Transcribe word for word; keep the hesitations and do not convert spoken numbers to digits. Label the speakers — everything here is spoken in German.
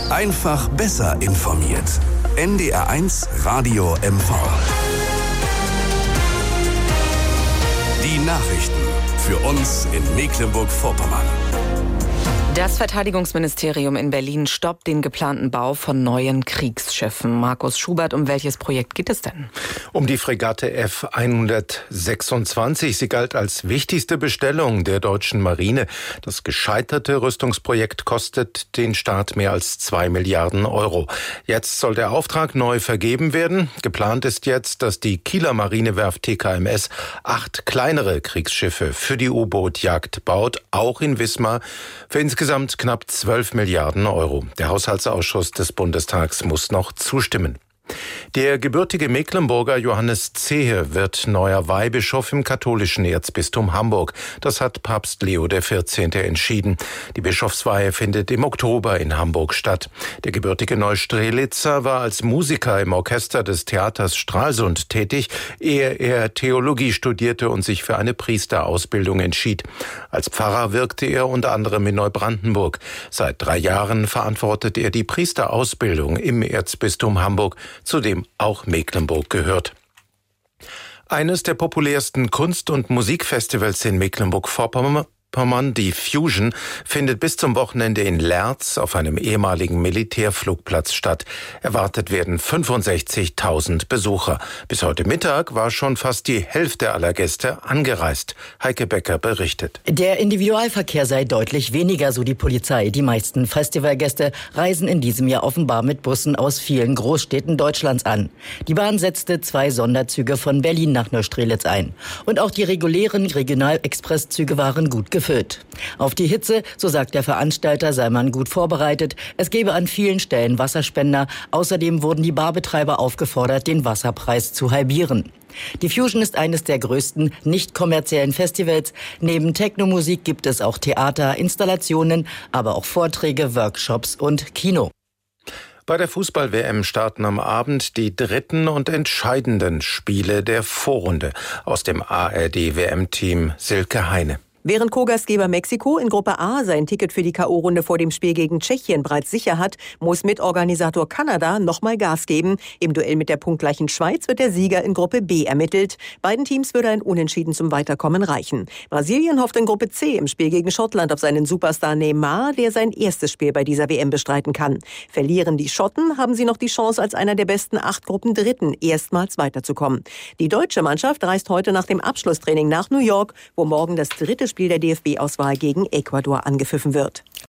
Speaker 1: Einfach besser informiert. N D R eins Radio M V. Die Nachrichten für uns in Mecklenburg-Vorpommern.
Speaker 2: Das Verteidigungsministerium in Berlin stoppt den geplanten Bau von neuen Kriegsschiffen. Markus Schubert, um welches Projekt geht es denn?
Speaker 3: Um die Fregatte F hundertsechsundzwanzig. Sie galt als wichtigste Bestellung der deutschen Marine. Das gescheiterte Rüstungsprojekt kostet den Staat mehr als zwei Milliarden Euro. Jetzt soll der Auftrag neu vergeben werden. Geplant ist jetzt, dass die Kieler Marinewerft T K M S acht kleinere Kriegsschiffe für die U-Boot-Jagd baut, auch in Wismar, für insgesamt Insgesamt knapp zwölf Milliarden Euro. Der Haushaltsausschuss des Bundestags muss noch zustimmen. Der gebürtige Mecklenburger Johannes Zehe wird neuer Weihbischof im katholischen Erzbistum Hamburg. Das hat Papst Leo der vierzehnte entschieden. Die Bischofsweihe findet im Oktober in Hamburg statt. Der gebürtige Neustrelitzer war als Musiker im Orchester des Theaters Stralsund tätig, ehe er Theologie studierte und sich für eine Priesterausbildung entschied. Als Pfarrer wirkte er unter anderem in Neubrandenburg. Seit drei Jahren verantwortet er die Priesterausbildung im Erzbistum Hamburg, zu dem auch Mecklenburg gehört. Eines der populärsten Kunst- und Musikfestivals in Mecklenburg-Vorpommern, die Fusion, findet bis zum Wochenende in Lerz auf einem ehemaligen Militärflugplatz statt. Erwartet werden fünfundsechzigtausend Besucher. Bis heute Mittag war schon fast die Hälfte aller Gäste angereist. Heike Becker berichtet.
Speaker 4: Der Individualverkehr sei deutlich weniger, so die Polizei. Die meisten Festivalgäste reisen in diesem Jahr offenbar mit Bussen aus vielen Großstädten Deutschlands an. Die Bahn setzte zwei Sonderzüge von Berlin nach Neustrelitz ein. Und auch die regulären Regionalexpresszüge waren gut gefüllt. Auf die Hitze, so sagt der Veranstalter, sei man gut vorbereitet. Es gebe an vielen Stellen Wasserspender. Außerdem wurden die Barbetreiber aufgefordert, den Wasserpreis zu halbieren. Die Fusion ist eines der größten nicht kommerziellen Festivals. Neben Technomusik gibt es auch Theater, Installationen, aber auch Vorträge, Workshops und Kino.
Speaker 3: Bei der Fußball-W M starten am Abend die dritten und entscheidenden Spiele der Vorrunde. Aus dem A R D-W M-Team Silke Heine.
Speaker 5: Während Co-Gastgeber Mexiko in Gruppe A sein Ticket für die K O-Runde vor dem Spiel gegen Tschechien bereits sicher hat, muss Mitorganisator Kanada nochmal Gas geben. Im Duell mit der punktgleichen Schweiz wird der Sieger in Gruppe B ermittelt. Beiden Teams würde ein Unentschieden zum Weiterkommen reichen. Brasilien hofft in Gruppe C im Spiel gegen Schottland auf seinen Superstar Neymar, der sein erstes Spiel bei dieser W M bestreiten kann. Verlieren die Schotten, haben sie noch die Chance, als einer der besten acht Gruppendritten erstmals weiterzukommen. Die deutsche Mannschaft reist heute nach dem Abschlusstraining nach New York, wo morgen das dritte Spiel der D F B-Auswahl gegen Ecuador angepfiffen wird.